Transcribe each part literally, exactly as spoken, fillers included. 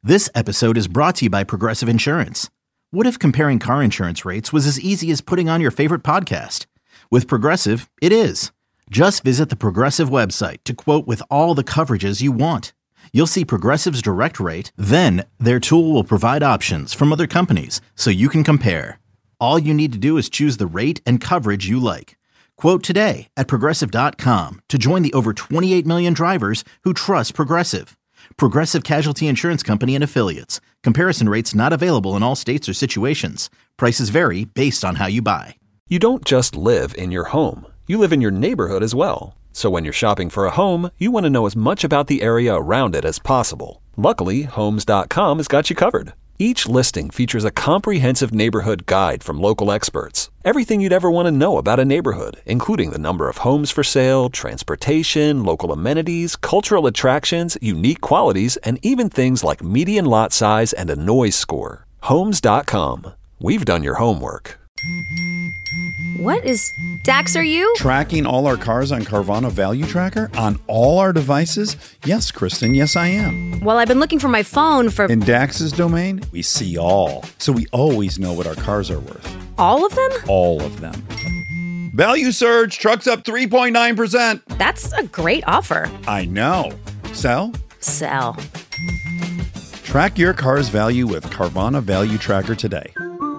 This episode is brought to you by Progressive Insurance. What if comparing car insurance rates was as easy as putting on your favorite podcast? With Progressive, it is. Just visit the Progressive website to quote with all the coverages you want. You'll see Progressive's direct rate, then their tool will provide options from other companies so you can compare. All you need to do is choose the rate and coverage you like. Quote today at progressive dot com to join the over twenty-eight million drivers who trust Progressive. Progressive Casualty Insurance Company and Affiliates. Comparison rates not available in all states or situations. Prices vary based on how you buy. You don't just live in your home. You live in your neighborhood as well. So when you're shopping for a home, you want to know as much about the area around it as possible. Luckily, Homes dot com has got you covered. Each listing features a comprehensive neighborhood guide from local experts. Everything you'd ever want to know about a neighborhood, including the number of homes for sale, transportation, local amenities, cultural attractions, unique qualities, and even things like median lot size and a noise score. Homes dot com. We've done your homework. What is Dax, are you? Tracking all our cars on Carvana Value Tracker on all our devices? Yes, Kristen, yes I am. Well, I've been looking for my phone for... In Dax's domain, we see all. So we always know what our cars are worth. All of them? All of them. Value surge, trucks up three point nine percent. That's a great offer. I know. Sell? Sell. Track your car's value with Carvana Value Tracker today.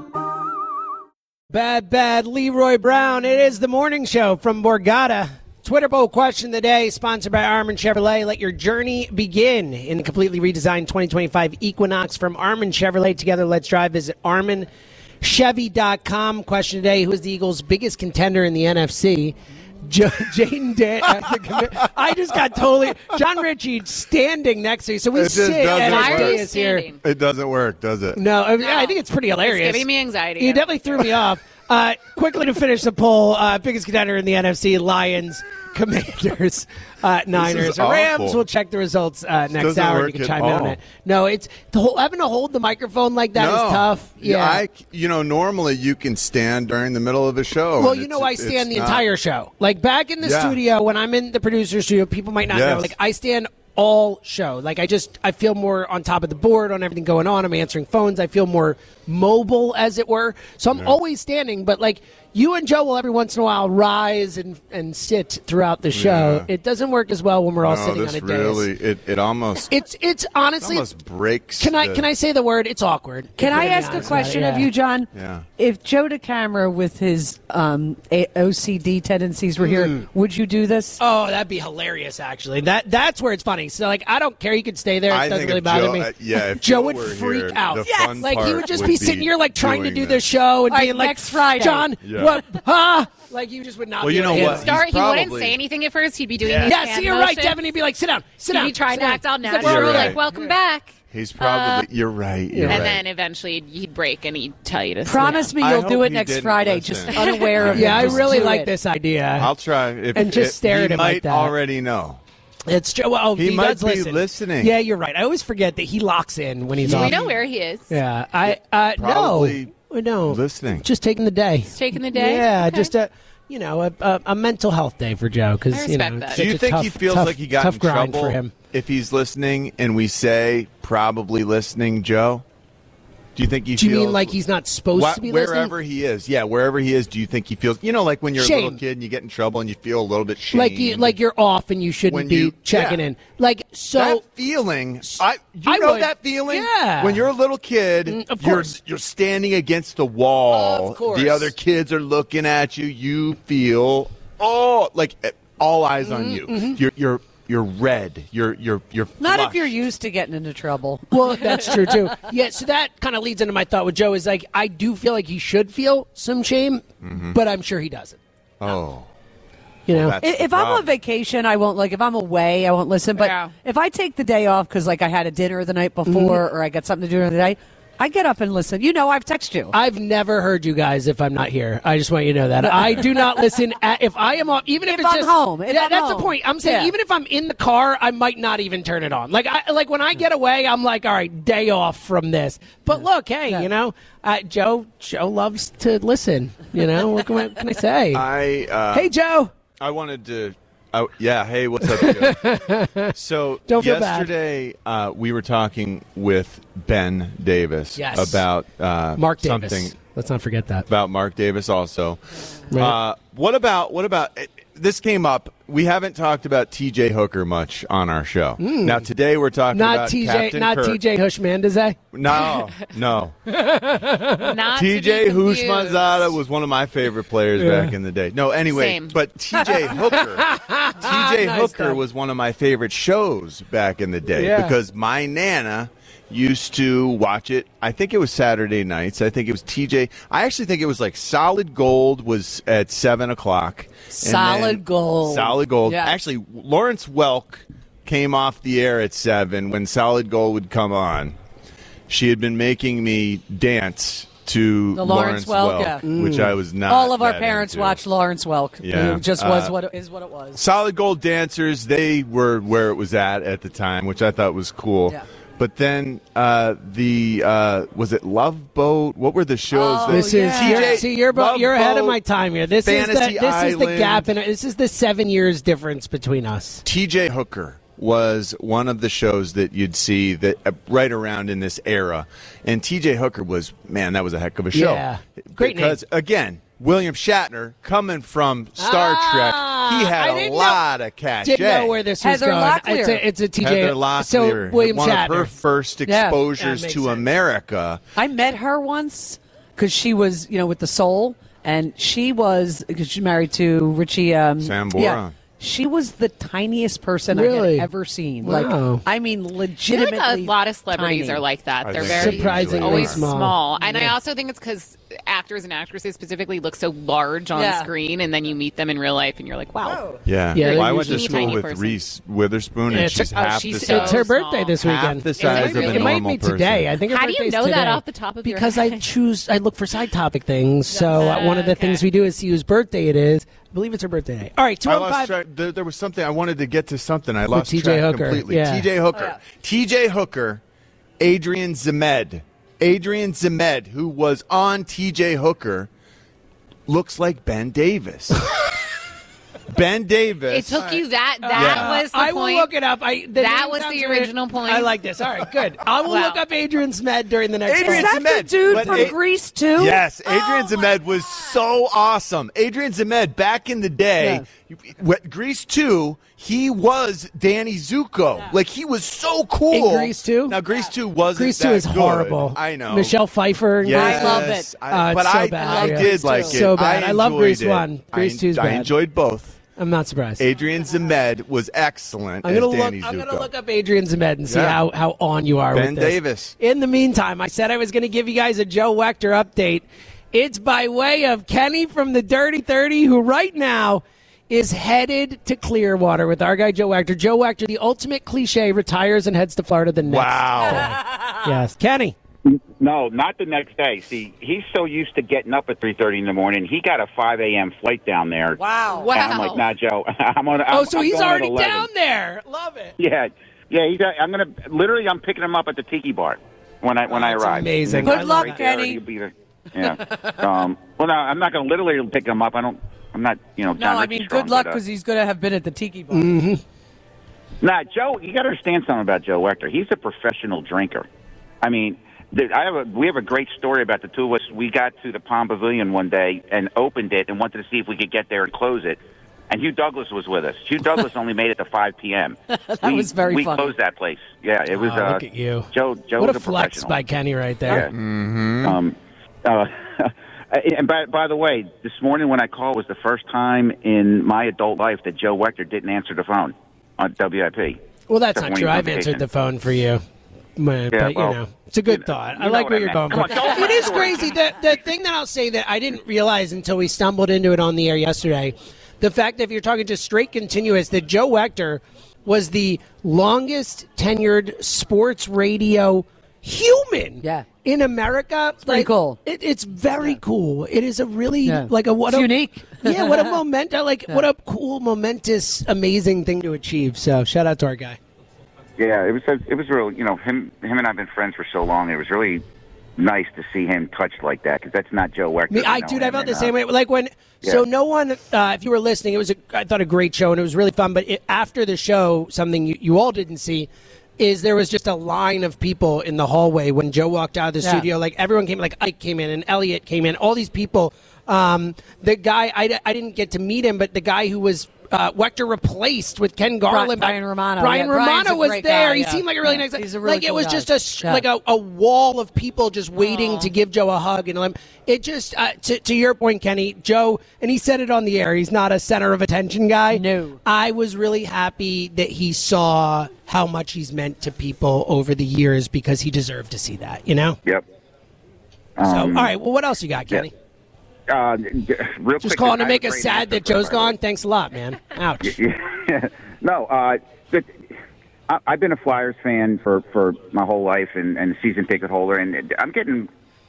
Bad, bad Leroy Brown. It is the morning show from Borgata. Twitter poll question of the day, sponsored by Armin Chevrolet. Let your journey begin in the completely redesigned twenty twenty-five Equinox from Armin Chevrolet. Together, let's drive. Visit armin chevy dot com. Question today, who is the Eagles' biggest contender in the N F C? J- Jaden Dan. I just got totally... John Ritchie standing next to you. So we sit and Why Jay are you is here. It doesn't work, does it? No, I, mean, No. I think it's pretty hilarious. It's giving me anxiety. You definitely threw me off. Uh, quickly to finish the poll, uh, biggest contender in the N F C, Lions, Commanders, uh, Niners, or Rams. awful. We'll check the results uh, next doesn't hour. work You can at chime in on all. it. No, it's the whole, having to hold the microphone like that is No. tough. Yeah. I, you know, normally you can stand during the middle of a show. Well, and you it's- know, I it's stand the not- entire show. Like back in the Yeah. studio, when I'm in the producer studio, people might not Yes. know. Like I stand all show. Like I just, I feel more on top of the board on everything going on. I'm answering phones. I feel more mobile, as it were. So I'm Yeah. always standing. But like you and Joe will every once in a while rise and and sit throughout the show. Yeah. It doesn't work as well when we're all No, sitting this on a dais. really, it, it almost, It's it's it honestly. almost breaks. Can I the- can I say the word? It's awkward. Can if I we're gonna ask be a honest about it, question yeah. of you, John? Yeah. If Joe DeCamera with his um, A- O C D tendencies were here, would you do this? Oh, that'd be hilarious! Actually, that that's where it's funny. So, like, I don't care. You can stay there. It I doesn't think really if bother Joe- me. uh, yeah, if Joe Joe would were freak here, out. the Yes, fun like he part would just would be be sitting here, like trying to doing do the this. show and All right, being like, next Friday. John, Yeah. what? Huh? Like you just would not. Well, be you able know to what? handle it. Start, He's he wouldn't probably- say anything at first. He'd be doing Yeah. these Yeah, hand see, you're right. motions. Devin, he'd be like, sit down, sit He'd down. be trying sit to down. act all He's like, natural. "We're You're all right. Like, welcome back. He's probably, you're right, you're And right. then eventually he'd break and he'd tell you to Promise sit me I you'll hope do it he next didn't Friday, listen. just unaware of it. Yeah, I Just really do like it. this idea. I'll try. If, And just if, stare he at him like might that. already know. It's Joe. Oh, He he, might does be listen. listening. Yeah, you're right. I always forget that he locks in when he's down. on. We know where he is. Yeah, I uh, Probably no, no, listening. Just taking the day. He's taking the day. Yeah, Okay. just a you know a, a, a mental health day for Joe I because you respect know. that. it's Do you such a think tough, he feels tough, like he got tough in grind trouble for him? if he's listening and we say probably listening, Joe? Do you think he Do you feels mean like he's not supposed Wha- to be wherever listening? he is? Yeah, wherever he is. Do you think he feels? You know, like when you're a Shame. little kid and you get in trouble and you feel a little bit shame. Like you, like you're off and you shouldn't When be you- checking yeah. in. Like so. that feeling, I you I know would. that feeling. Yeah. When you're a little kid, Mm, of you're course. you're standing against the wall. Of course. The other kids are looking at you. You feel oh, like eh, all eyes on you. Mm-hmm. You're you're you're red. You're you're you're Not if flushed. you're used to getting into trouble. Well, that's true too. Yeah, so that kind of leads into my thought with Joe is like I do feel like he should feel some shame, but I'm sure he doesn't. Oh. You know, That's I- the If I'm on problem. vacation, I won't like. If I'm away, I won't listen. But Yeah. if I take the day off because like I had a dinner the night before or I got something to do during the day, I get up and listen. You know, I've texted you. I've never heard you guys if I'm not here. I just want you to know that. I do not listen at, if I am off, even if, If it's I'm just home. If yeah, I'm that's home. the point. I'm saying Yeah. even if I'm in the car, I might not even turn it on. Like I like when I get away, I'm like, all right, day off from this. But look, hey, Yeah. you know, uh, Joe Joe loves to listen. You know, what can I, what can I say? I uh, hey, Joe. I wanted to Oh, yeah. Hey, what's up, Joe? So Don't feel bad. yesterday uh, we were talking with Ben Davis Yes. about uh, Mark something Davis. Let's not forget that. about Mark Davis also. Right. Uh, what about what about this came up? We haven't talked about T J Hooker much on our show. Now today we're talking Not about T J, Captain not Kirk. T J Hushmandzadeh. No, no. Not T J to be confused. Hushmandzadeh was one of my favorite players Yeah. back in the day. No, anyway, Same. but T J Hooker, T J Nice Hooker stuff. was one of my favorite shows back in the day Yeah. because my Nana used to watch it. I think it was Saturday nights. I think it was T J. I actually think it was like Solid Gold was at seven o'clock. And Solid then- Gold. Solid Gold. Yeah. Actually, Lawrence Welk came off the air at seven when Solid Gold would come on. She had been making me dance to The Lawrence Welk, yeah. which I was not. All of our that parents into. watched Lawrence Welk. Yeah. It just was Uh, what it, is what it was. Solid Gold dancers, they were where it was at at the time, which I thought was cool. Yeah. But then uh, the uh, was it Love Boat? What were the shows? Oh, that, This is yeah. you're, see you're about, Love you're ahead of Boat, my time here. This is the Fantasy this is the Island. gap in this is the seven years difference between us. T J Hooker was one of the shows that you'd see that uh, right around in this era, and T J Hooker was man, that was a heck of a show. Yeah. Great name. because again, William Shatner coming from Star Ah, Trek, he I had a didn't lot of cachet. Didn't know where this was Heather going. Locklear. It's a, it's a T J. Heather Locklear, So William one Shatner. of her first Yeah. exposures That makes to sense. America. I met her once because she was, you know, with the Soul, and she was because she's married to Richie um, Sambora. Yeah, she was the tiniest person I Really? had ever seen. Wow. Like, I mean, I feel legitimately. like a lot of celebrities tiny. are like that. I They're think very Surprisingly always small. small. And I also think it's because actors and actresses specifically look so large on Yeah. screen, and then you meet them in real life, and you're like, wow. Yeah, Yeah, well, they're I went to usually school tiny with person. Reese Witherspoon, and Yeah, she's it's- oh, half she's the so size. It's her small. birthday this half weekend. the size it of a really? It might normal be person. today. I think her How do you birthday's know that today. off the top of your because I head? choose. I look for side topic things. So uh, one of the Okay. things we do is see whose birthday it is. I believe it's her birthday today. All right, two I one lost five. track. There, there was something I wanted to get to something. I lost T J track Hooker, completely. yeah. T J Hooker. T J Hooker. Adrian Zemed. Adrian Zemed, who was on T J Hooker, looks like Ben Davis. Ben Davis. It took you that. That Yeah. was the I point. will look it up. I, the That name was sounds the weird. original point. I like this. All right, good. I will Wow. look up Adrian Smed during the next. Adrian call. Is that the Zemed, dude but from A- Grease too? Yes, Adrian Oh, Zemed was so awesome. Adrian Zemed, back in the day, what- Grease two, he was Danny Zuko. Like, he was so cool. In Grease two? Now, Grease two wasn't Grease that two is good. horrible. I know. Michelle Pfeiffer. and Yes, I love it. I- Uh, it's but so I, bad, I yeah. did like it. So bad. I love enjoyed Grease it. one. Grease I, two's I bad. enjoyed both. I'm not surprised. Adrian Zemed was excellent I'm as gonna look. Danny I'm Zuko. gonna look up Adrian Zemed and see Yeah. how, how on you are Ben with this. Davis. In the meantime, I said I was going to give you guys a Joe Wechter update. It's by way of Kenny from the Dirty thirty, who right now is headed to Clearwater with our guy Joe Wechter. Joe Wechter, the ultimate cliche, retires and heads to Florida the next. Wow. Yes, Kenny. No, not the next day. See, he's so used to getting up at three thirty in the morning. He got a five a.m. flight down there. Wow. Wow. And I'm like, nah, Joe. I'm on. I'm, Oh, so I'm he's going at already eleven. down there. Love it. Yeah, yeah. He's. I'm gonna literally. I'm picking him up at the Tiki Bar when I when Oh, I that's arrive. amazing. Good I'm luck, right there, Kenny. he'll be there. Yeah. um, well, no, I'm not gonna literally pick him up. I don't. I'm not. You know. No, John I Ricky mean, Strong, good luck but, uh, because he's going to have been at the Tiki Bar. Nah, Joe, you got to understand something about Joe Wechter. He's a professional drinker. I mean, there- I have a, we have a great story about the two of us. We got to the Palm Pavilion one day and opened it and wanted to see if we could get there and close it. And Hugh Douglas was with us. Hugh Douglas only made it to five p.m. That we, was very we funny. closed that place. Yeah, it was. Oh, uh, look at you. Joe. Joe What was a a flex professional. by Kenny right there. Yeah. Um, uh, and by, by the way, this morning when I called was the first time in my adult life that Joe Wechter didn't answer the phone on W I P. Well, that's Except not when true. he's on I've answered vacation. the phone for you. But, Yeah, but, you well, know, it's a good you- thought. you I know like what where I you're going meant. for. Come on, don't It is lie. crazy. The, the thing that I'll say that I didn't realize until we stumbled into it on the air yesterday, the fact that if you're talking just straight continuous, that Joe Wechter was the longest tenured sports radio human Yeah. in America. It's pretty cool. It, it's very cool. It is a really, Yeah. like a, what It's a, unique. yeah, what a moment, like, what a cool, momentous, amazing thing to achieve. So shout out to our guy. Yeah, it was. It was real. You know, him. Him and I've been friends for so long. It was really nice to see him touched like that because that's not Joe Wechter. Me, I, you know dude, I him, felt the and, same uh, way. Like when, yeah. so no one, uh, if you were listening, it was, a, I thought, a great show, and it was really fun. But it, after the show, something you, you all didn't see is there was just a line of people in the hallway when Joe walked out of the Yeah. studio. Like everyone came, like Ike came in and Elliot came in, all these people. Um, the guy, I, I didn't get to meet him, but the guy who was uh, Wechter replaced with Ken Garland. Brian Romano. Brian Yeah, Brian's Romano a was great there. guy, he yeah. seemed like a really Yeah. nice guy. He's a really like it cool was guy. just a sh- Yeah. like a, a wall of people just waiting to give Joe a hug and um, it just uh, to, to your point, Kenny, Joe, and he said it on the air. He's not a center of attention guy. No, I was really happy that he saw how much he's meant to people over the years because he deserved to see that. You know. Yep. So Um, all right, well, what else you got, Kenny? Uh, d- real Just quick, calling to I make have a us great sad answer that for Joe's that. gone. Thanks a lot, man. Ouch. Yeah. no, uh, but I, I've been a Flyers fan for, for my whole life and, and season ticket holder, and I'm getting.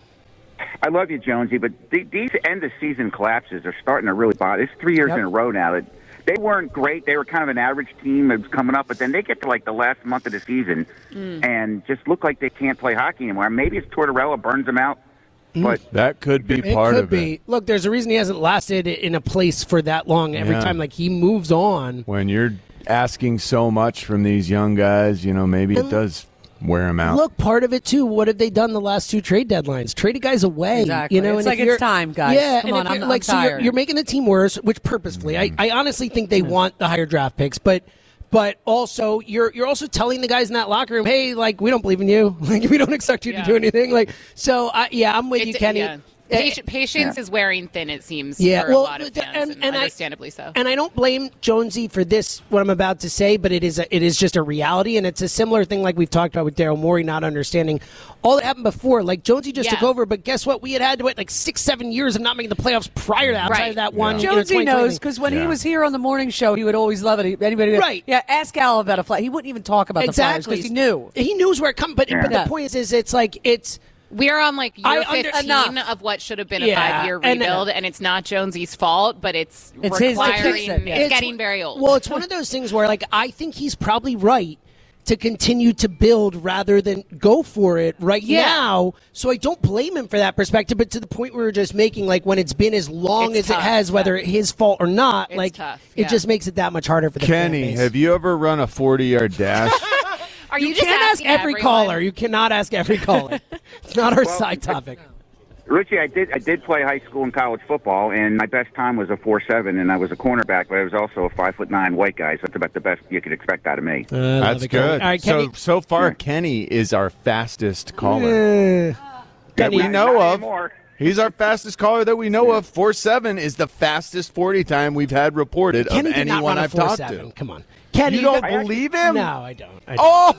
I love you, Jonesy, but the, these end of season collapses are starting to really bother. It's three years Yep. in a row now that they weren't great. They were kind of an average team that was coming up, but then they get to like the last month of the season Mm. and just look like they can't play hockey anymore. Maybe it's Tortorella burns them out, but That could be It part could of be. it. Look, there's a reason he hasn't lasted in a place for that long. Every Yeah. time, like he moves on. When you're asking so much from these young guys, you know, maybe it does wear them out. Look, part of it too. What have they done the last two trade deadlines? Traded guys away. Exactly. You know, It's and like, if you're- it's time, guys. Yeah, Come and on, if you're- I'm- like I'm so you're, tired. you're making the team worse, which purposefully. I, I honestly think they want the higher draft picks, but. But also, you're you're also telling the guys in that locker room, hey, like we don't believe in you, like we don't expect you Yeah. to do anything. Like so, I, yeah, I'm with you, It's- Kenny. yeah. Eh, Patience, patience is wearing thin, it seems, Yeah, for well, a lot of th- fans, and- and, and I- understandably so. And I don't blame Jonesy for this, what I'm about to say, but it is a, it is just a reality, and it's a similar thing like we've talked about with Daryl Morey not understanding all that happened before. Like Jonesy just Yeah. took over, but guess what? We had had to wait like six, seven years of not making the playoffs prior to outside Right. of that one. you know, Jonesy twenty twenty knows thing. because when Yeah. he was here on the morning show, he would always love it. He- Anybody, Right. Yeah, ask Al about a fly. He wouldn't even talk about Exactly. the Flyers because he knew. He knows where it comes, but, but Yeah. the point is, is it's like it's. We are on like I year under- fifteen enough. of what should have been a Yeah, five-year and, uh, rebuild, and, it's not Jonesy's fault, but it's, It's his to requiring. fix it, yeah. It's getting very old. Well, it's one of those things where, like, I think he's probably right to continue to build rather than go for it right Yeah. now. So I don't blame him for that perspective. But to the point we were just making, like, when it's been as long It's as tough, it has, whether yeah. it's his fault or not, It's like, tough, it yeah. just makes it that much harder for the fan Kenny, base. have you ever run a forty-yard dash? Are You, you, just can't ask asking every everyone? caller. You cannot ask every caller. It's not our Well, side topic. Richie, I did I did play high school and college football, and my best time was a four seven, and I was a cornerback, but I was also a five foot nine white guy. So that's about the best you could expect out of me. That's good. All right, Kenny. so so far, Kenny is our fastest caller Uh, that we Kenny, know Not of. anymore. He's our fastest caller that we know of. Four seven is the fastest forty time we've had reported Kenny of did not anyone run a I've talked four seven. to. Come on. Kenny, You don't got- believe him? No, I don't. I don't.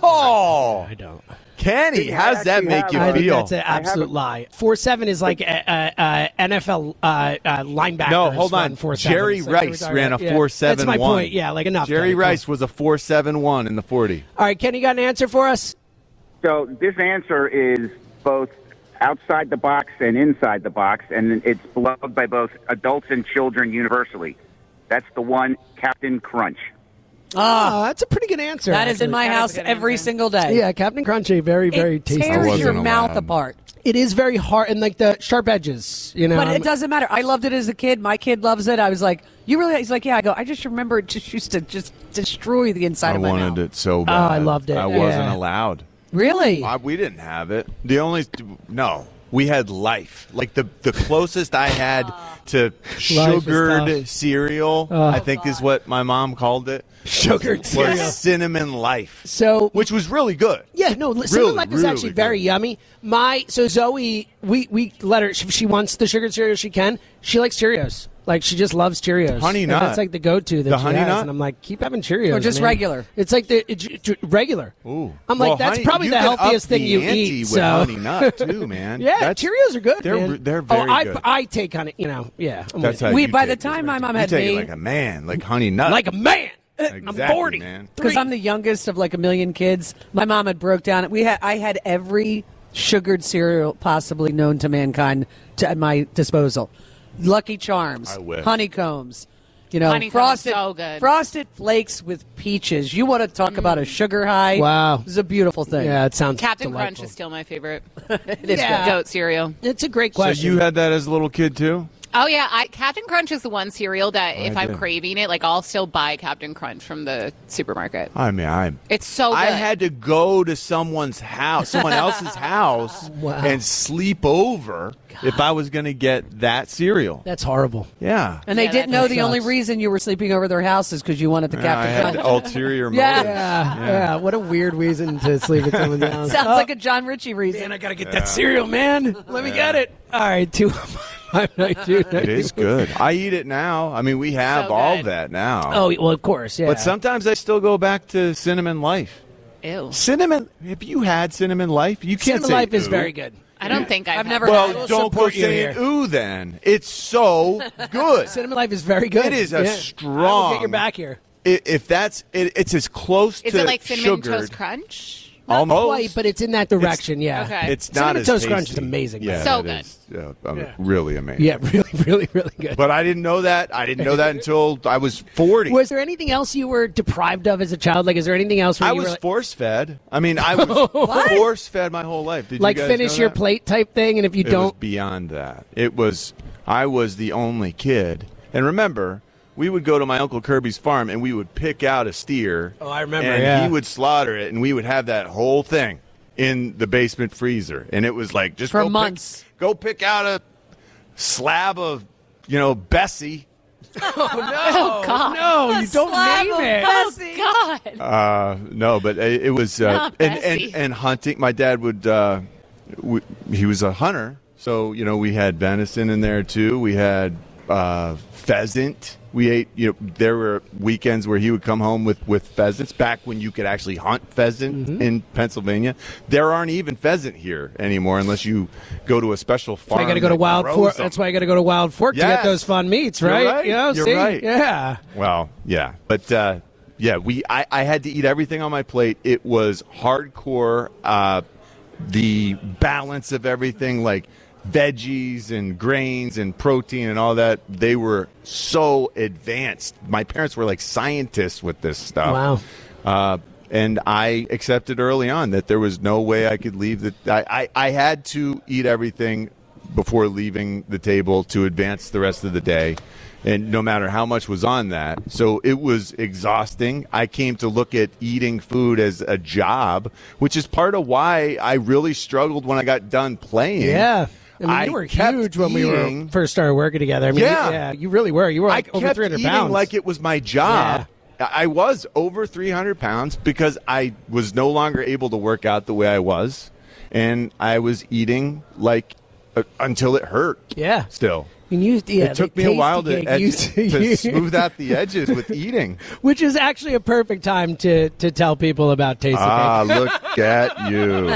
Oh, I don't. Kenny, how does that actually make have you a- I think feel? that's an absolute lie. Four seven is like a, a, a N F L uh, uh, linebacker. No, hold on. Four seven. Jerry So Rice we're ran a yeah. four seven That's my one. point. Yeah, like enough. Jerry Kenny. Come Rice was a four seven one in the forty. on. All right, Kenny, got an answer for us? So this answer is both outside the box and inside the box, and it's beloved by both adults and children universally. That's the one, Captain Crunch. Ah, that's a pretty good answer. That is in actually. my That is a house good every answer. single day. Yeah, Captain Crunchy, very, very it tasty. tears wasn't your allowed. mouth apart. It is very hard, and like the sharp edges, you know. But I'm- it doesn't matter. I loved it as a kid. My kid loves it. I was like, "You really?" He's like, "Yeah." I go, "I just remember it just used to just destroy the inside I of my wanted mouth." it so bad. I loved it, I wasn't yeah. allowed. Really? Uh, we didn't have it. The only no, we had Life. Like the the closest I had to sugared tough. cereal, Oh. I think is what my mom called it. Sugared was cereal. Cinnamon Life, So which was really good. yeah, no, Really, cinnamon life is really actually good. very yummy. My so Zoe, we we let her. If she wants the sugared cereal, she can. She likes Cheerios. Like she just loves Cheerios. Honey And Nut. That's like the go-to that The she Honey has. Nut? And I'm like, keep having Cheerios. Or just man. regular? It's like the it, j- j- regular. Ooh. I'm like, Well, that's honey- probably you the can up healthiest thing the you ante eat. with So Honey Nut too, man. yeah, That's- Cheerios are good. They're man. they're oh, very I good. I take kind of you know yeah. I'm That's with how you. We you by the take it. time my mom You had take me, it like a man, like Honey Nut, like a man. Exactly, I'm forty, man. because I'm the youngest of like a million kids. My mom had broke down. We had I had every sugared cereal possibly known to mankind to, at my disposal. Lucky Charms, I wish. honeycombs, You know, Honeycomb, frosted, so good. frosted flakes with peaches. You want to talk about a sugar high? Wow. This is a beautiful thing. Yeah, it sounds Captain delightful. Crunch is still my favorite. It is Yeah. good. Goat cereal. It's a great question. So you had that as a little kid too? Oh yeah, I, Captain Crunch is the one cereal that if I I'm do. craving it, like I'll still buy Captain Crunch from the supermarket. I mean, I'm. It's so good. I had to go to someone's house, someone else's house, Wow. and sleep over if I was going to get that cereal. That's horrible. Yeah. And they Yeah, didn't that know the sucks. only reason you were sleeping over their house is because you wanted the I Captain had Crunch. ulterior motives. Yeah. Yeah, yeah. What a weird reason to sleep at someone's house. Sounds Oh, like a John Ritchie reason. man, I gotta get that cereal, man. Let me get it. All right, two five nine two. It is good. I eat it now. I mean, we have So all good. that now. Oh, well, of course, yeah. But sometimes I still go back to Cinnamon Life. Ew. Cinnamon, have you had Cinnamon Life? You can't Cinnamon say Life is ooh. very good. I don't think I've, I've had never that. Well, will don't go support you saying here. ooh then. It's so good. Cinnamon Life is very good. It is a Yeah. strong- I will get your back here. I- If that's, it, it's as close Is to it like cinnamon sugared. toast crunch? Not Almost. quite, but it's in that direction. yeah. Okay. It's Cinnamon not as Toast Crunch tasty. is amazing. Yeah, So that is, uh, um, Yeah. really amazing. Yeah, really, really, really good. But I didn't know that. I didn't know that until I was forty. Was there anything else you were deprived of as a child? Like, is there anything else where I you was were like, force fed. I mean, I was force fed my whole life. Did like you guys finish know your that? plate type thing? And if you It was don't, beyond that. It was. I was the only kid. And remember, we would go to my Uncle Kirby's farm and we would pick out a steer. Oh, I remember, And yeah. he would slaughter it, and we would have that whole thing in the basement freezer. And it was like just For go pick- months. go pick out a slab of, you know, Bessie. Oh God. no, you don't slab name of it. Oh God. Uh, no, but it, it was uh, Not and, and Bessie. and hunting. My dad would. Uh, we, he was a hunter, so you know we had venison in there too. We had uh, pheasant. We ate. You know, there were weekends where he would come home with, with pheasants. Back when you could actually hunt pheasant Mm-hmm. in Pennsylvania, there aren't even pheasant here anymore unless you go to a special farm. I got to go to that Wild grows Fork. them. That's why I got to go to Wild Fork to Yes. get those fun meats, You're right? right. You know, You're see? right. Yeah. Well, yeah, but uh, yeah, we I, I had to eat everything on my plate. It was hardcore. Uh, the balance of everything, like veggies and grains and protein and all that, they were so advanced. My parents were like scientists with this stuff. Wow. Uh, and I accepted early on that there was no way I could leave the. I, I, I had to eat everything before leaving the table to advance the rest of the day. And no matter how much was on that. So it was exhausting. I came to look at eating food as a job, which is part of why I really struggled when I got done playing. Yeah. I mean, I you were kept huge when we were eating- first started working together. I mean, Yeah. you, yeah, you really were. You were like I over kept three hundred eating pounds. like it was my job. I was over three hundred pounds because I was no longer able to work out the way I was. And I was eating like uh, until it hurt. Yeah. Still. And you, yeah, it took the me a while to, tasty cake edge, used to- to smooth out the edges with eating. Which is actually a perfect time to, to tell people about Tasty Ah, Cake. look at you.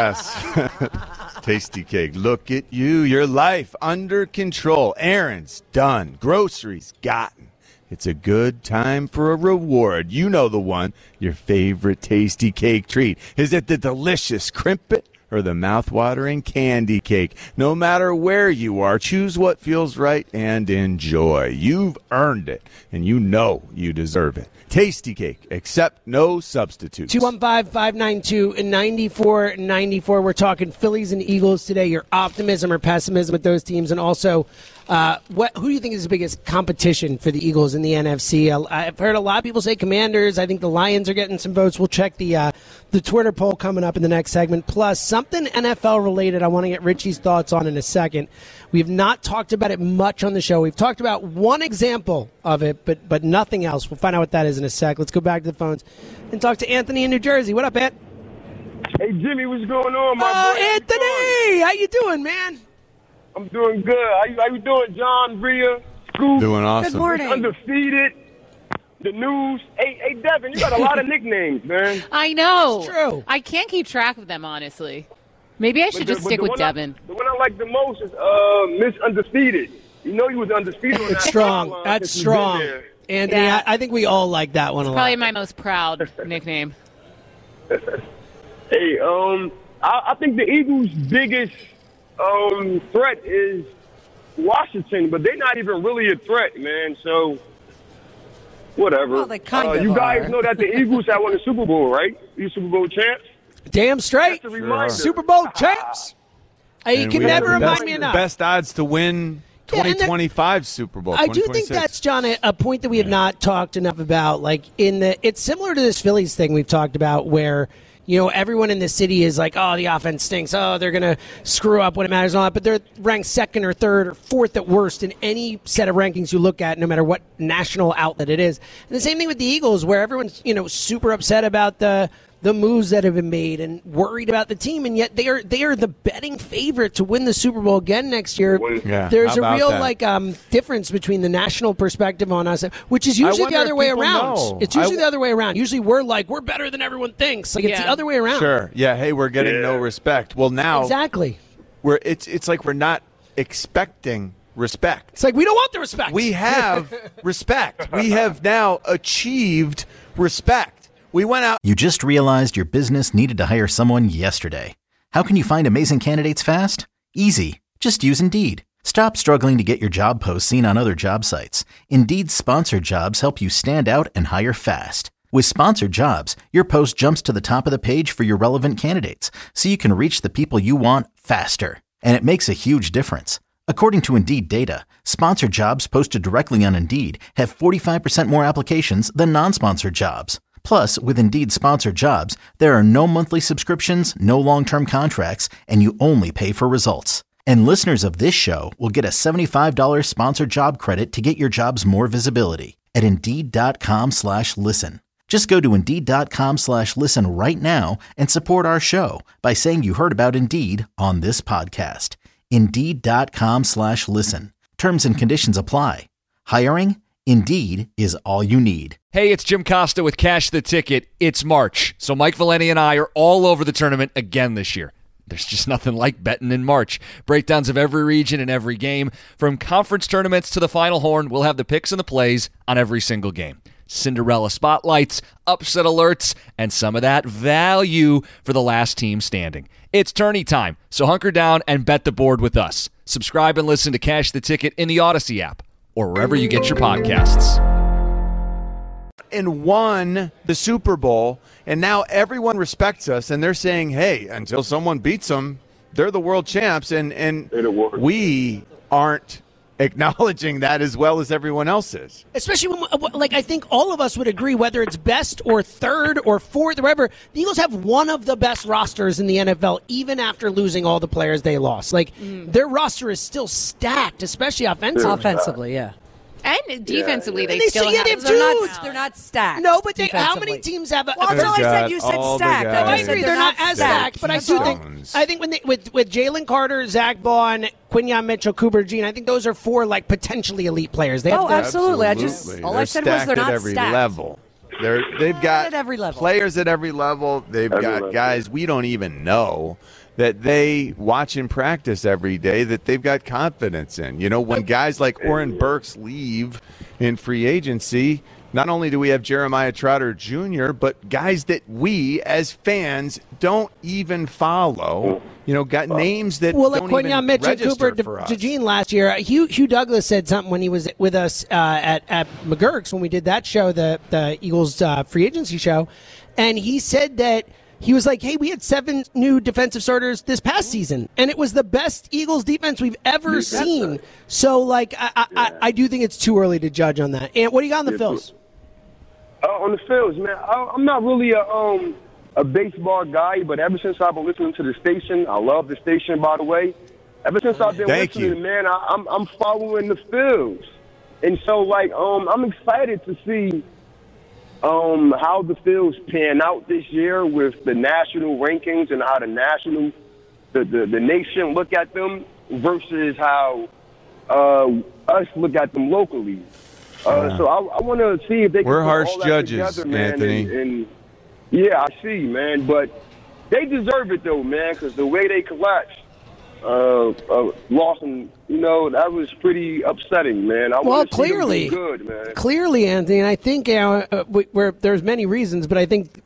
Yes. Tasty Cake. Look at you. Your life under control. Errands done. Groceries gotten. It's a good time for a reward. You know the one. Your favorite Tasty Cake treat. Is it the delicious Crimpet or the mouth-watering candy cake? No matter where you are, choose what feels right and enjoy. You've earned it, and you know you deserve it. Tasty Cake, accept no substitutes. two one five, five nine two, nine four nine four. We're talking Phillies and Eagles today. Your optimism or pessimism with those teams. And also, uh, what who do you think is the biggest competition for the Eagles in the N F C? I- I've heard a lot of people say Commanders. I think the Lions are getting some votes. We'll check the uh, the Twitter poll coming up in the next segment. Plus, something N F L related I want to get Richie's thoughts on in a second. We've not talked about it much on the show. We've talked about one example of it, but but nothing else. We'll find out what that is in a sec. Let's go back to the phones and talk to Anthony in New Jersey. What up, Ant? Hey, Jimmy, what's going on, my Oh, boy? Anthony! How you doing, man? I'm doing good. How you, how you doing, John, Rhea, Scoop? Doing awesome. Good morning. Undefeated. The news. Hey, hey, Devin, you got a lot of nicknames, man. I know. It's true. I can't keep track of them, honestly. Maybe I should But the- just but stick the with one I- Devin. the one I like the most is uh, Miss Undefeated. You know you was undefeated on It's that strong. sideline That's since you've been strong. there. Anthony, Yeah. I, I think we all like that one a lot. Probably my most proud nickname. Hey, um, I, I think the Eagles' biggest um, threat is Washington, but they're not even really a threat, man. So Whatever. Well, they kind uh, of You guys are. know that the Eagles have won the Super Bowl, right? You Super Bowl champs. Damn straight. That's a reminder. Super Bowl champs. Uh, you And can we have never the remind best, me enough. Best odds to win Yeah, and twenty the- twenty-five Super Bowl. I do think twenty twenty-six. that's, John, a, a point that we have not talked enough about. Like in the, it's similar to this Phillies thing we've talked about, where you know everyone in the city is like, "Oh, the offense stinks. Oh, they're gonna screw up when it matters." And all that, but they're ranked second or third or fourth at worst in any set of rankings you look at, no matter what national outlet it is. And the same thing with the Eagles, where everyone's you know super upset about the. the moves that have been made and worried about the team, and yet they are they are the betting favorite to win the Super Bowl again next year. Yeah, There's how a about real that? like um, difference between the national perspective on us, which is I usually wonder the other if way people around. know. It's I usually w- the other way around. Usually we're like we're better than everyone thinks. Like it's Yeah. the other way around. Sure. Yeah. Hey, we're getting no respect. Well, now Exactly. we're it's it's like we're not expecting respect. It's like we don't want the respect. We have respect. We have now achieved respect. We went out. You just realized your business needed to hire someone yesterday. How can you find amazing candidates fast? Easy. Just use Indeed. Stop struggling to get your job posts seen on other job sites. Indeed's sponsored jobs help you stand out and hire fast. With sponsored jobs, your post jumps to the top of the page for your relevant candidates, so you can reach the people you want faster. And it makes a huge difference. According to Indeed data, sponsored jobs posted directly on Indeed have forty-five percent more applications than non-sponsored jobs. Plus, with Indeed sponsored jobs, there are no monthly subscriptions, no long-term contracts, and you only pay for results. And listeners of this show will get a seventy-five dollars sponsored job credit to get your jobs more visibility at Indeed.com slash listen. Just go to Indeed.com slash listen right now and support our show by saying you heard about Indeed on this podcast. Indeed.com slash listen. Terms and conditions apply. Hiring? Indeed is all you need. Hey, it's Jim Costa with Cash the Ticket. It's March, so Mike Valeni and I are all over the tournament again this year. There's just nothing like betting in March. Breakdowns of every region and every game. From conference tournaments to the Final Horn, we'll have the picks and the plays on every single game. Cinderella spotlights, upset alerts, and some of that value for the last team standing. It's tourney time, so hunker down and bet the board with us. Subscribe and listen to Cash the Ticket in the Odyssey app or wherever you get your podcasts. And won the Super Bowl, and now everyone respects us, and they're saying, hey, until someone beats them, they're the world champs, and, and we aren't acknowledging that as well as everyone else is. Especially when, like, I think all of us would agree, whether it's best or third or fourth or whatever, the Eagles have one of the best rosters in the N F L, even after losing all the players they lost. Like, Mm. their roster is still stacked, especially offensively. Offensively, yeah. And defensively, they And they still say, yeah, have. they have They're not, dudes. they're not stacked. No, but they, how many defensively. teams have a, Well, a that's all I said. got You said all the stacked. guys. No, I Guys. agree. They're not as They're stacked, but I do think stones. I think when they, with with Jalen Carter, Zach Bond, Quinyon Mitchell, Cooper Jean, I think those are four like potentially elite players. They have Oh, the, absolutely. I just all they're I said was stacked they're not at every stacked. level. They're, they've got at every level. players at every level. They've Every got level. guys we don't even know that they watch in practice every day that they've got confidence in. You know, when guys like Oren Burks leave in free agency, not only do we have Jeremiah Trotter Junior, but guys that we as fans don't even follow. You know, got names that well, like don't Quinyon even Mitchell, register Cooper for us. DeJean last year. Hugh Hugh Douglas said something when he was with us uh, at at McGurk's when we did that show, the the Eagles uh, free agency show, and he said that. He was like, hey, we had seven new defensive starters this past season, and it was the best Eagles defense we've ever seen. So, like, I, I, I, I do think it's too early to judge on that. And what do you got on the Phils? Uh, on the fields, man, I, I'm not really a um a baseball guy, but ever since I've been listening to the station, I love the station, by the way. Ever since I've been Thank listening, you. man, I, I'm I'm following the fields, and so like um I'm excited to see um how the fields pan out this year with the national rankings and how the national the the, the nation look at them versus how uh, us look at them locally. Uh, Yeah. So I, I want to see if they can We're put harsh all that judges, together, man, Anthony. And, and yeah, I see, man. But they deserve it though, man, because the way they collapsed, uh, uh, Lawson, you know, that was pretty upsetting, man. I Well, wanna see them do clearly, good, man. clearly, Anthony, and I think you know, uh, we, where there's many reasons, but I think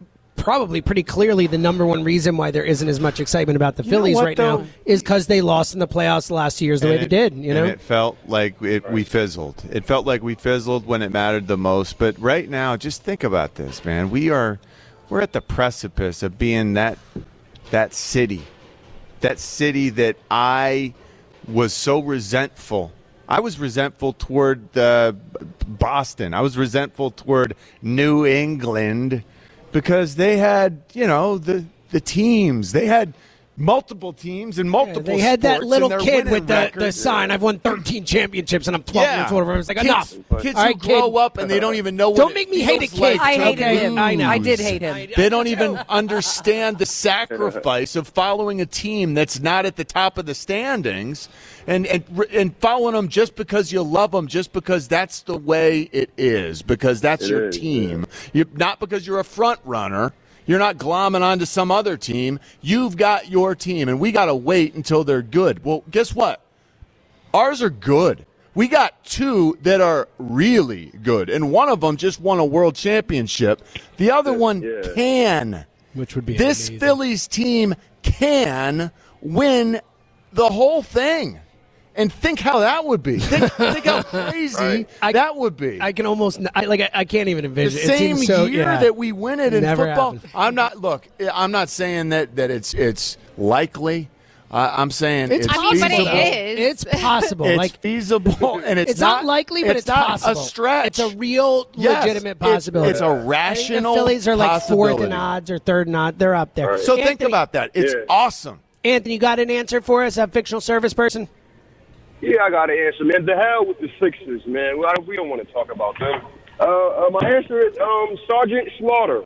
probably pretty clearly the number one reason why there isn't as much excitement about the You know Phillies what, right though? now is because they lost in the playoffs the last two years the And way it- they did. You know, and it felt like it, we fizzled. It felt like we fizzled when it mattered the most. But right now, just think about this, man. We are we're at the precipice of being that that city, that city that I was so resentful. I was resentful toward uh, Boston. I was resentful toward New England because they had, you know, the the teams. They had multiple teams and multiple they had that sports, little and their kid winning with the, record- the sign. I've won thirteen championships and I'm twelve Yeah. years old. It's like Kids- enough. Kids All who right, grow kid. up and they don't even know what Don't it make me hate a feels kid. like I to hated him. lose. I know. I did hate him. They don't even understand the sacrifice of following a team that's not at the top of the standings and, and, and following them just because you love them, just because that's the way it is, because that's It your is, team. You're, not because you're a front runner. You're not glomming onto some other team. You've got your team, and we got to wait until they're good. Well, guess what? Ours are good. We got two that are really good, and one of them just won a world championship. The other one can. Which would be This amazing. Phillies team can win the whole thing. And think how that would be. Think, think how crazy that would be. I can almost I, like I, I can't even The envision. It same seems so, year yeah. that we win it in Never football. happened. I'm not. Look, I'm not saying that, that it's it's likely. Uh, I'm saying It's it's I mean, but feasible. it is. It's possible. It's like feasible, and it's, it's not, likely, but it's, not possible. a stretch. It's a real, Yes, legitimate it's- possibility. It's a I think rational. the Phillies are like fourth in possibility. odds or third in odds. They're up there. So think Anthony- about that. It's Yeah. awesome. Anthony, you got an answer for us, a fictional service person? Yeah, I got an answer, man. The hell with the Sixers, man. We we don't want to talk about them. Uh, uh, my answer is um, Sergeant Slaughter.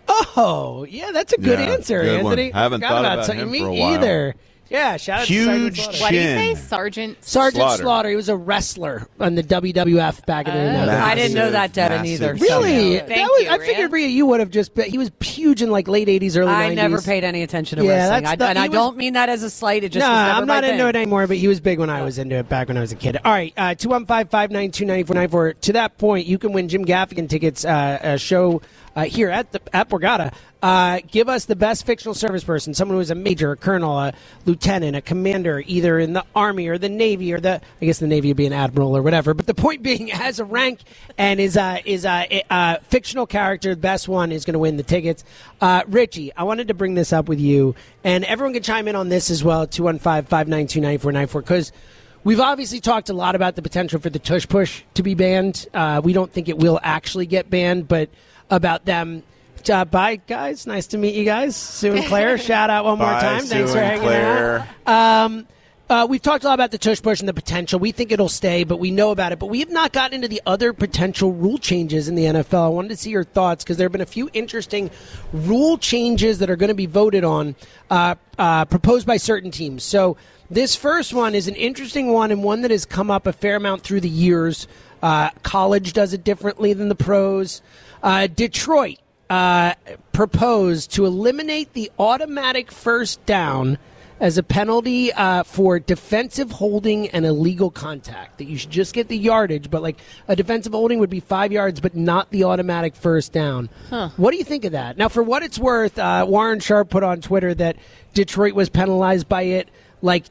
Oh, yeah, that's a good Yeah, answer, good one. Anthony. Haven't Forgot thought about about something. him Me for a while. either. Yeah, shout out to Sergeant Huge Slaughter. What do you say, chin. Sergeant? Sergeant Slaughter. Slaughter. He was a wrestler on the W W F back in the Oh. day. I didn't know that, Devin, Massive either. chin. Really? Thank That was, you, I figured, Rhea. Rhea, you would have just been, he was huge in like late eighties, early I nineties. never paid any attention to Yeah, wrestling. that's I, the- and he I was- don't mean that as a slight. It just no, was never I'm not my into thing. it anymore, but he was big when I was into it back when I was a kid. All right, uh, two one five, five nine two, nine four nine four. To that point, you can win Jim Gaffigan tickets, uh, a show uh, here at the at Borgata. Uh, give us the best fictional service person, someone who is a major, a colonel, a lieutenant, a commander, either in the Army or the Navy or the, I guess the Navy would be an admiral or whatever. But the point being, has a rank and is a, is a, a fictional character, the best one is going to win the tickets. Uh, Richie, I wanted to bring this up with you, and everyone can chime in on this as well, two one five, five nine two, nine four nine four, because we've obviously talked a lot about the potential for the tush push to be banned. Uh, we don't think it will actually get banned, but about them. Uh, bye, guys. Nice to meet you guys. Sue and Claire, shout out one more Bye, time. Sue Thanks for and hanging Claire. out. Um, uh, we've talked a lot about the tush push and the potential. We think it'll stay, but we know about it. But we have not gotten into the other potential rule changes in the N F L. I wanted to see your thoughts because there have been a few interesting rule changes that are going to be voted on, uh, uh, proposed by certain teams. So this first one is an interesting one and one that has come up a fair amount through the years. Uh, college does it differently than the pros. Uh, Detroit uh, proposed to eliminate the automatic first down as a penalty uh, for defensive holding and illegal contact. That you should just get the yardage, but like a defensive holding would be five yards, but not the automatic first down. Huh. What do you think of that? Now, for what it's worth, uh, Warren Sharp put on Twitter that Detroit was penalized by it like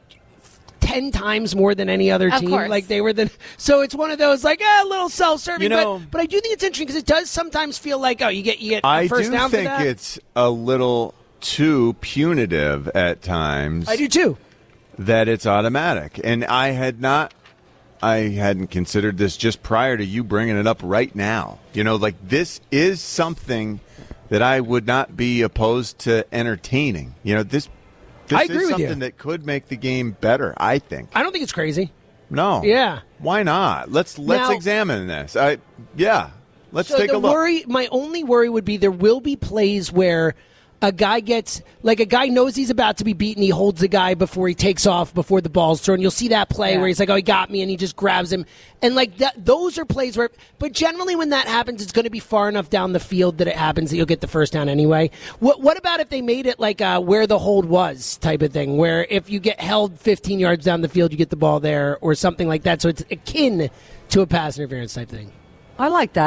ten times more than any other Of team. course. Like they were the so it's one of those like ah, a little self-serving. You know- but, but I do think it's interesting because it does sometimes feel like oh you get you get a I first do down for think that. it's a little too punitive at times. I do too. That it's automatic, and I had not. I hadn't considered this just prior to you bringing it up right now. You know, like this is something that I would not be opposed to entertaining. You know, this this I agree is with you. something that could make the game better, I think. I don't think it's crazy. No. Yeah. Why not? Let's let's Now- examine this. I yeah. Let's so take the a look. worry, my only worry would be there will be plays where a guy gets like a guy knows he's about to be beaten. He holds the guy before he takes off before the ball's thrown. You'll see that play Yeah. where he's like, "Oh, he got me," and he just grabs him. And like that, those are plays where. But generally, when that happens, it's going to be far enough down the field that it happens that you'll get the first down anyway. What What about if they made it like uh, where the hold was type of thing, where if you get held fifteen yards down the field, you get the ball there, or something like that. So it's akin to a pass interference type thing. I like that.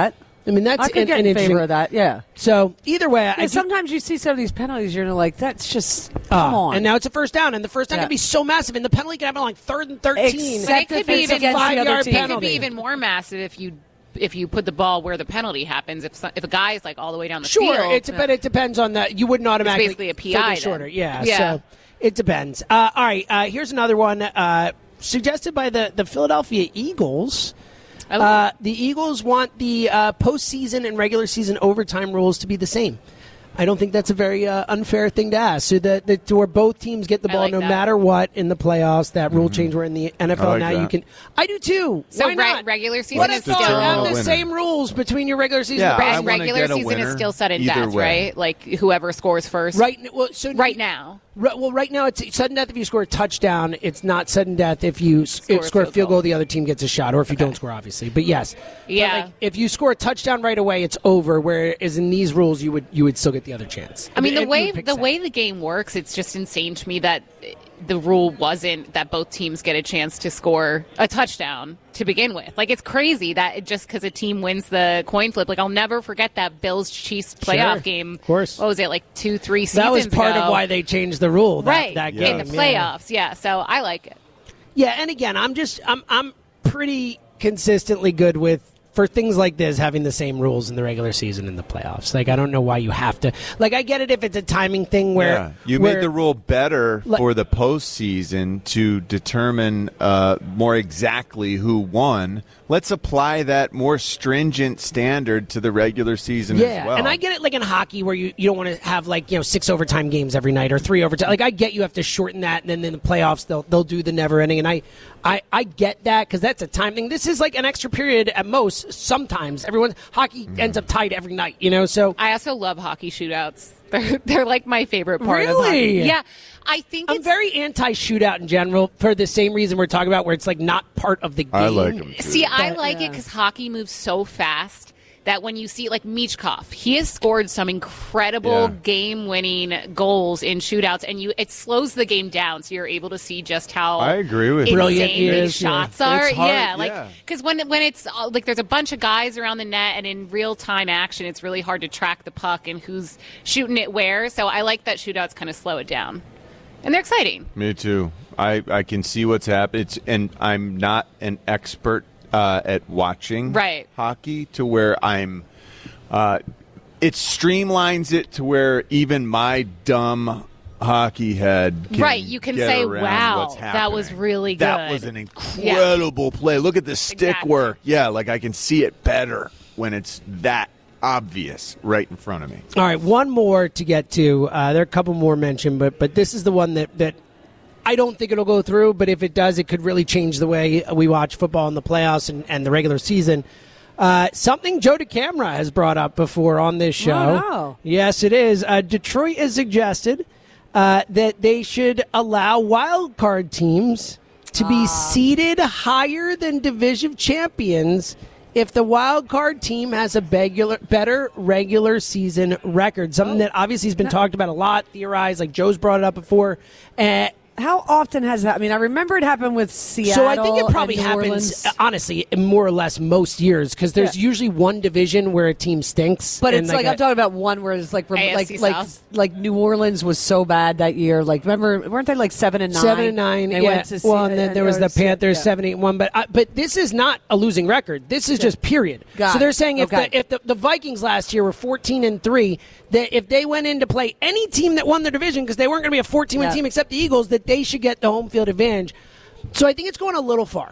I mean, that's I could an, get an in interesting favor of that. Yeah. So either way, Yeah, I do, sometimes you see some of these penalties, you're like, that's just uh, come on. and now it's a first down, and the first down Yeah. can be so massive, and the penalty can happen like third and thirteen. Except It could be if it's even against the other five-yard team. It could penalty. be even more massive if you if you put the ball where the penalty happens. If some, if a guy is like all the way down the Sure, field, it's, but it depends on that. You wouldn't automatically basically a P take I it shorter. then. Yeah, Yeah. so it depends. Uh, all right, uh, here's another one uh, suggested by the, the Philadelphia Eagles. Oh. Uh, the Eagles want the uh, postseason and regular season overtime rules to be the same. I don't think that's a very uh, unfair thing to ask. So that, that to where both teams get the I ball like no that. matter what in the playoffs. That rule change where in the N F L I like now you that. can. I do too. So Why re- not? regular season What is if thought still have a the winner. same rules between your regular season Yeah, and I and wanna regular get a season is winner still sudden either death, way. right? Like whoever scores first. Right. Well, so Right now. Right, well, right now it's sudden death if you score a touchdown. It's not sudden death if you s- Score if a score a field field goal. goal. The other team gets a shot, or if you don't score, obviously. But yes, But, Yeah. like, if you score a touchdown right away, it's over. Whereas in these rules, you would you would still get the other chance. I mean, the And you way would pick the seven. way the game works, it's just insane to me that the rule wasn't that both teams get a chance to score a touchdown to begin with. Like, it's crazy that it, just because a team wins the coin flip, like I'll never forget that Bills Chiefs playoff Sure, game. of course. What was it, like two, three seasons that was part ago? of why they changed the rule. That, right that in game, the yeah. playoffs. Yeah, so I like it. Yeah, and again, I'm just I'm I'm pretty consistently good with for things like this having the same rules in the regular season and the playoffs. Like I don't know why you have to. Like I get it if it's a timing thing where Yeah. You where- made the rule better Like- for the postseason to determine uh, more exactly who won. Let's apply that more stringent standard to the regular season Yeah, as well. and I get it like in hockey where you, you don't want to have like, you know, six overtime games every night or three overtime. Like I get you have to shorten that, and then in the playoffs they'll they'll do the never ending. And I I, I get that because that's a time thing. This is like an extra period at most. Sometimes everyone hockey Mm-hmm. ends up tied every night, you know. So I also love hockey shootouts. They're, they're like my favorite part of Really? hockey. Yeah, I think I'm it's very anti shootout in general for the same reason we're talking about, where it's like not part of the game. I like 'em too. See, I But, like it yeah. because hockey moves so fast that when you see, like Michkov, he has scored some incredible Yeah. game-winning goals in shootouts, and you it slows the game down, so you're able to see just how I agree with you. Brilliant insane he these is, yeah. shots are. It's hard, yeah, like yeah. because when when it's uh, like there's a bunch of guys around the net, and in real-time action, it's really hard to track the puck and who's shooting it where. So I like that shootouts kind of slow it down, and they're exciting. Me too. I, I can see what's happening, it's, and I'm not an expert uh, at watching Right. hockey to where I'm. Uh, it streamlines it to where even my dumb hockey head can Right, you can get say, around "Wow, what's that was happening." really That good." was an incredible play. Look at the stick Exactly. work. Yeah, like I can see it better when it's that obvious right in front of me. All right, one more to get to. Uh, there are a couple more mentioned, but but this is the one that, that I don't think it'll go through. But if it does, it could really change the way we watch football in the playoffs and, and the regular season. Uh, something Joe DeCamara has brought up before on this show. Oh, no. Yes, it is. Uh, Detroit has suggested uh, that they should allow wild card teams to be seeded higher than division champions if the wild card team has a regular, better regular season record. Something that obviously has been talked about a lot, theorized, like Joe's brought it up before. Uh, How often has that? I mean, I remember it happened with Seattle. so I think it probably and New happens, Orleans. uh, honestly, more or less most years, because there's Yeah. usually one division where a team stinks. But and it's like, a- I'm talking about one where it's like rem- A F like C like South. like New Orleans was so bad that year. Like remember, weren't they like seven and nine? Seven and nine. They yeah. went to well, see- and then there was the Panthers seven eight one. But uh, but this is not a losing record. This is just period. Got so it. they're saying if Okay. the if the, the Vikings last year were fourteen and three, that if they went in to play any team that won their division, because they weren't going to be a fourteen win Yeah. team except the Eagles, that they should get the home field advantage. So I think it's going a little far.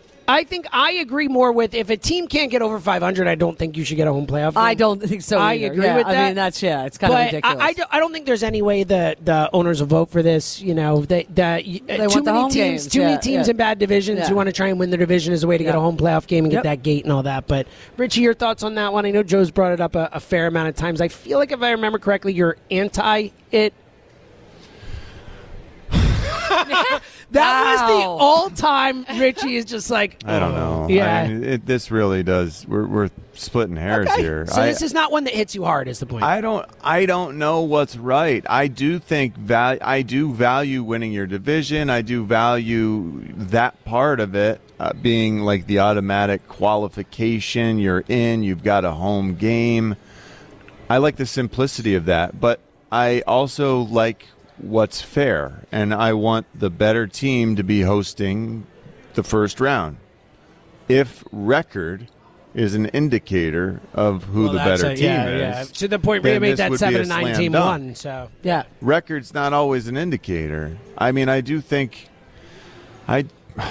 I think I agree more with if a team can't get over five hundred, I don't think you should get a home playoff. I game. don't think so. I either. agree Yeah, with that. I mean, that's yeah, it's kind but of ridiculous. I, I, don't, I don't think there's any way the the owners will vote for this. You know, they, the, They too want the many home teams, games. too Yeah, many teams yeah. in bad divisions Yeah. who want to try and win the division as a way to get Yeah. a home playoff game and get Yep. that gate and all that. But Richie, your thoughts on that one? I know Joe's brought it up a, a fair amount of times. I feel like if I remember correctly, you're anti it. That Wow. was the all-time. Richie is just like, I don't know. Yeah. I mean, it, this really does. We're, we're splitting hairs Okay. here. So I, this is not one that hits you hard, is the point. I don't. I don't know what's right. I do think val- I do value winning your division. I do value that part of it uh, being like the automatic qualification. You're in. You've got a home game. I like the simplicity of that, but I also like what's fair, and I want the better team to be hosting the first round. If record is an indicator of who Well, the that's better a- team yeah, is, yeah. To the point where you then made this that would be seven a to nine slam team dunk. one. So Yeah. Record's not always an indicator. I mean, I do think I.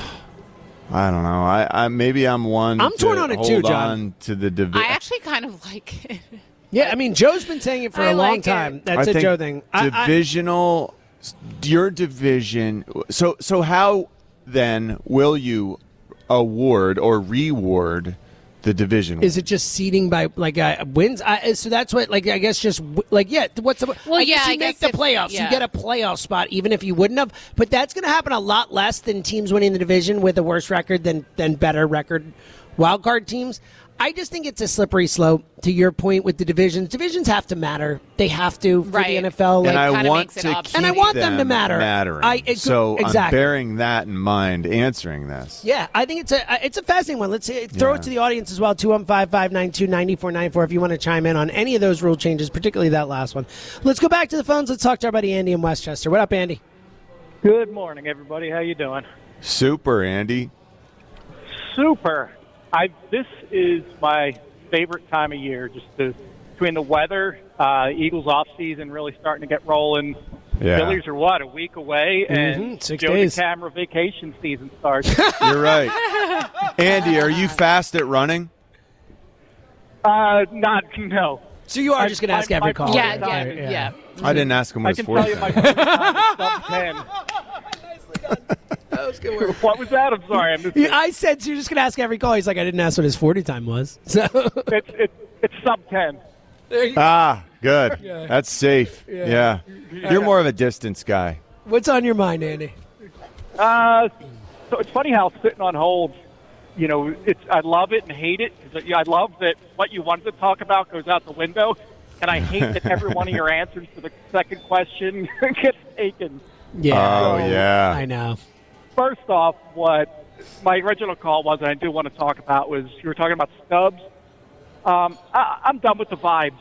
I don't know. I, I maybe I'm one. I'm to torn on it hold too, John. on to the division. I actually kind of like it. Yeah, I mean, Joe's been saying it for I a long like it. time. That's I a think Joe thing. I- I- Divisional, your division. So, so how then will you award or reward the division? Is it just seeding by like uh, wins? I, so that's what, like, I guess just w- like yeah. What's the? Well, I guess yeah, you I make guess the if- playoffs. yeah. You get a playoff spot, even if you wouldn't have. But that's going to happen a lot less than teams winning the division with a worse record than than better record wild card teams. I just think it's a slippery slope. To your point with the divisions, divisions have to matter. They have to for Right. the N F L. and Like, I kinda want makes it to obvious. keep And I want them to them matter. mattering. I- it- so I'm exactly. bearing that in mind, answering this. Yeah, I think it's a uh, it's a fascinating one. Let's uh, throw Yeah. it to the audience as well. two one five, five nine two, nine four nine four if you want to chime in on any of those rule changes, particularly that last one. Let's go back to the phones. Let's talk to our buddy Andy in Westchester. What up, Andy? Good morning, everybody. How you doing? Super, Andy. Super. I this is my favorite time of year. Just to, between the weather, uh, Eagles off season really starting to get rolling. Yeah. Phillies are what a week away, and Mhm, six Joe days. DeCamera vacation season starts. You're right. Andy, are you fast at running? uh, not no. So you are I- just going to ask my- every my caller. Yeah, time yeah, is- yeah. I didn't ask him I what his can tell fourth you my time. favorite time is sub ten. That was good work. What was that? I'm sorry. I missed Yeah, it. I said so you're just going to ask every call. He's like, I didn't ask what his forty time was. So It's, it's, it's sub ten. there you go. Ah, good. Yeah. That's safe. Yeah. Yeah. You're more of a distance guy. What's on your mind, Andy? Uh, so it's funny how sitting on hold, you know, it's I love it and hate it. 'Cause I love that what you wanted to talk about goes out the window, and I hate that every one of your answers to the second question gets taken. Yeah. Oh, yeah. I know. First off, what my original call was, and I do want to talk about, was you were talking about Stubbs. Um, I, I'm done with the vibes.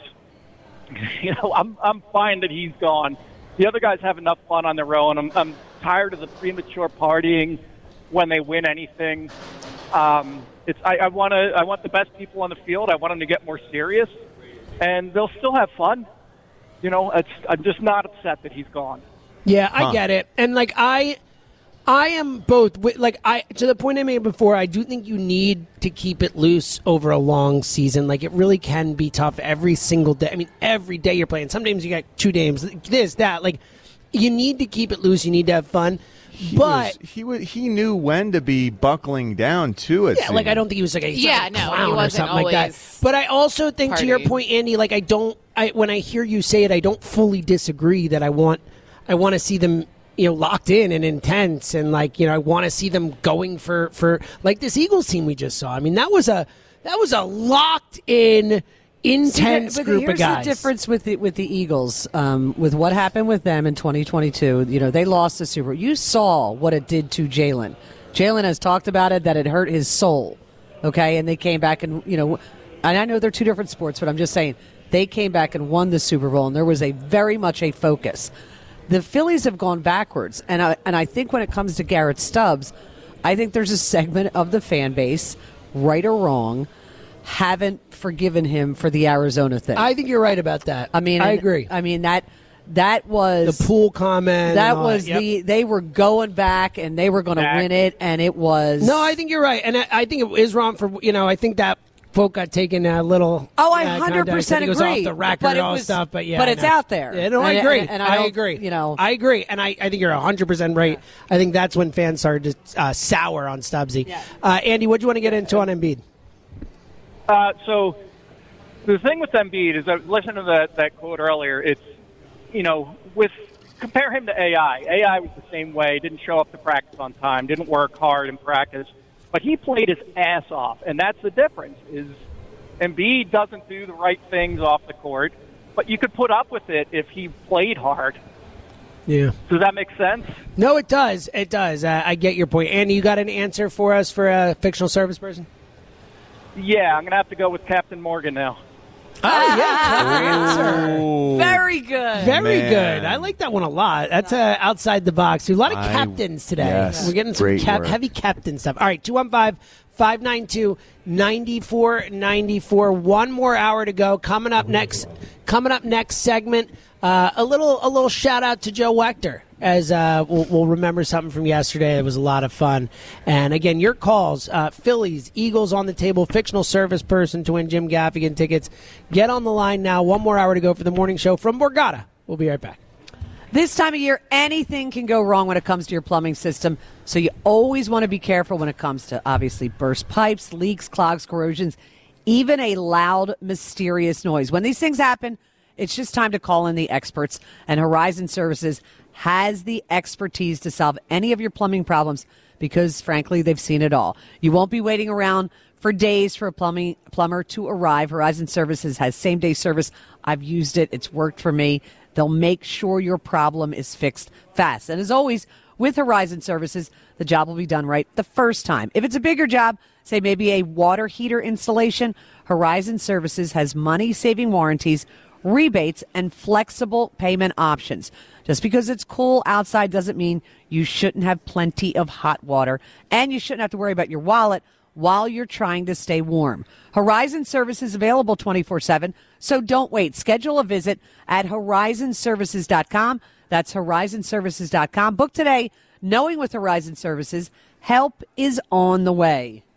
You know, I'm I'm fine that he's gone. The other guys have enough fun on their own. I'm I'm tired of the premature partying when they win anything. Um, it's I, I want to I want the best people on the field. I want them to get more serious, and they'll still have fun. You know, it's, I'm just not upset that he's gone. Yeah, I Huh. get it. And like I I am both wi- like I to the point I made before, I do think you need to keep it loose over a long season. Like it really can be tough every single day. I mean, every day you're playing. Sometimes you got two games, this, that. Like you need to keep it loose, you need to have fun. He but was, he was, he knew when to be buckling down too. It yeah, like I seemed. don't think he was like a, he's Yeah, not a no, he clown or wasn't something like that. always But I also think to your party. point, Andy, like I don't I when I hear you say it, I don't fully disagree that I want I want to see them, you know, locked in and intense, and like, you know, I want to see them going for for like this Eagles team we just saw. I mean, that was a that was a locked in intense See, but group here's of guys. the difference with the, with the Eagles, um, with what happened with them in twenty twenty-two. You know, they lost the Super Bowl. You saw what it did to Jalen. Jalen has talked about it, that it hurt his soul. Okay, and they came back and, you know, and I know they're two different sports, but I'm just saying they came back and won the Super Bowl, and there was a very much a focus. The Phillies have gone backwards, and I, and I think when it comes to Garrett Stubbs, I think there's a segment of the fan base, right or wrong, haven't forgiven him for the Arizona thing. I think you're right about that. I mean, I and- agree. I mean that that was The pool comment. that and all was Yep. the they were going back and they were going to Back. win it, and it was No, I think you're right, and I, I think it is wrong for you know. I think that quote got taken a little. Oh, I uh, hundred kinda- I percent think it agree. was off the record but and it all was, stuff, but yeah, but it's no. out there. Yeah, no, I And- agree. and, and I, don't- agree. You know, I agree, and I, I think you're hundred percent right. I think that's when fans started to uh, sour on Stubbsy. Yeah. Uh, Andy, what do you want to get into on Embiid? Uh, so the thing with Embiid is I was listening to that, that quote earlier. It's, you know, with compare him to A I. A I was the same way, didn't show up to practice on time, didn't work hard in practice, but he played his ass off, and that's the difference. Is Embiid doesn't do the right things off the court, but you could put up with it if he played hard. Yeah. Does that make sense? No, it does. It does. Uh, I get your point. Andy, you got an answer for us for a fictional service person? Yeah, I'm going to have to go with Captain Morgan now. Oh, yeah. Clever answer. Very good. Very Man. good. I like that one a lot. That's uh, outside the box. A lot of I- captains today. yes. We're getting some Great cap- work. heavy captain stuff. All right, two one five, five nine two, nine four nine four. One more hour to go. Coming up next, coming up next segment, uh, a little a little shout out to Joe Wechter. As uh, we'll, we'll remember something from yesterday. It was a lot of fun. And again, your calls, uh, Phillies, Eagles on the table, fictional service person to win Jim Gaffigan tickets. Get on the line now. One more hour to go for the morning show from Borgata. We'll be right back. This time of year, anything can go wrong when it comes to your plumbing system. So you always want to be careful when it comes to, obviously, burst pipes, leaks, clogs, corrosions, even a loud, mysterious noise. When these things happen, it's just time to call in the experts. And Horizon Services has the expertise to solve any of your plumbing problems because, frankly, they've seen it all. You won't be waiting around for days for a plumbing plumber to arrive. Horizon Services has same-day service. I've used it. It's worked for me. They'll make sure your problem is fixed fast. And as always, with Horizon Services, the job will be done right the first time. If it's a bigger job, say maybe a water heater installation, Horizon Services has money-saving warranties, rebates, and flexible payment options. Just because it's cool outside doesn't mean you shouldn't have plenty of hot water, and you shouldn't have to worry about your wallet while you're trying to stay warm. Horizon Service is available twenty-four seven, so don't wait. Schedule a visit at horizon services dot com. That's horizon services dot com. Book today, knowing with Horizon Services, help is on the way.